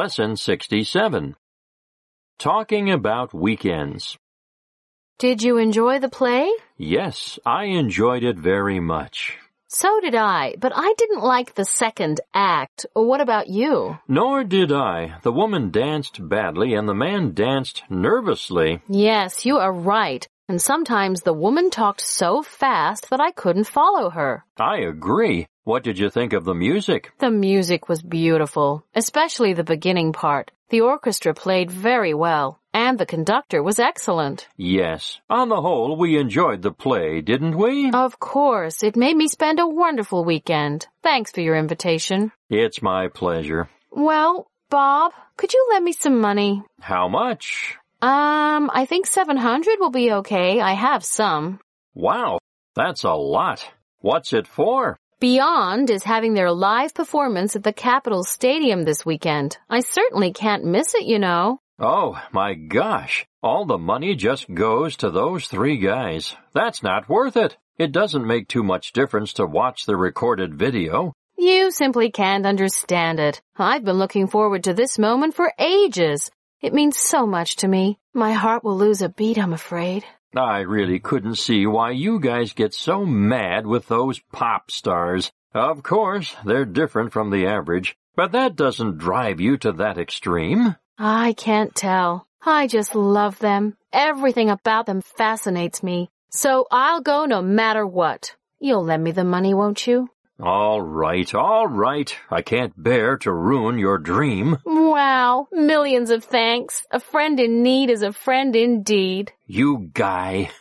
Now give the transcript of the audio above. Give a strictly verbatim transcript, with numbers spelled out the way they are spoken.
Lesson sixty-seven. Talking about weekends. Did you enjoy the play? Yes, I enjoyed it very much. So did I, but I didn't like the second act. What about you? Nor did I. The woman danced badly and the man danced nervously. Yes, you are right. And sometimes the woman talked so fast that I couldn't follow her. I agree. What did you think of the music? The music was beautiful, especially the beginning part. The orchestra played very well, and the conductor was excellent. Yes. On the whole, we enjoyed the play, didn't we? Of course. It made me spend a wonderful weekend. Thanks for your invitation. It's my pleasure. Well, Bob, could you lend me some money? How much? Um, I think seven hundred will be okay. I have some. Wow, that's a lot. What's it for? Beyond is having their live performance at the Capitol Stadium this weekend. I certainly can't miss it, you know. Oh, my gosh. All the money just goes to those three guys. That's not worth it. It doesn't make too much difference to watch the recorded video. You simply can't understand it. I've been looking forward to this moment for ages. It means so much to me. My heart will lose a beat, I'm afraid. I really couldn't see why you guys get so mad with those pop stars. Of course, they're different from the average, but that doesn't drive you to that extreme. I can't tell. I just love them. Everything about them fascinates me. So I'll go no matter what. You'll lend me the money, won't you? All right, all right. I can't bear to ruin your dream. Wow, millions of thanks. A friend in need is a friend indeed. You guy.